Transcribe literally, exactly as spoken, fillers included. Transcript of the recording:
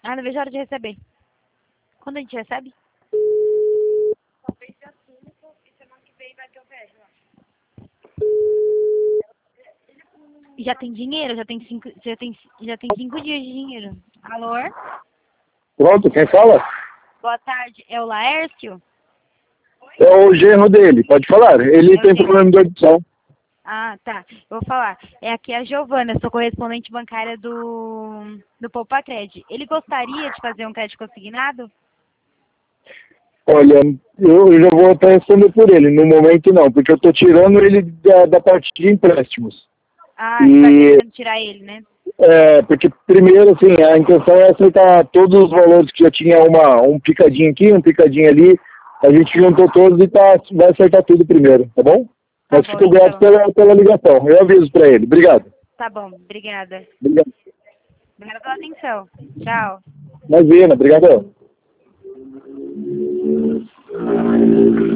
Ah, não vejo a hora de receber. Quando a gente recebe? Já tem dinheiro, já tem cinco, já tem, já tem cinco dias de dinheiro. Alô? Pronto, quem fala? Boa tarde, é o Laércio? É o genro dele, pode falar. Ele É o tem genro. problema de audição. Ah, tá. Eu vou falar. É aqui a Giovana, sou correspondente bancária do, do Poupacred. Ele gostaria de fazer um crédito consignado? Olha, eu, eu já vou até responder por ele. No momento não, porque eu estou tirando ele da, da parte de empréstimos. Ah, você tá E querendo tirar ele, né? é, porque primeiro, assim, a intenção é aceitar todos os valores que já tinha uma, um picadinho aqui, um picadinho ali. A gente juntou todos e tá, vai acertar tudo primeiro, tá bom? Tá Mas bom, fico grato então. pela, pela ligação. Eu aviso para ele. Obrigado. Tá bom, obrigada. Obrigado. Obrigada pela atenção. Tchau. Imagina, obrigado.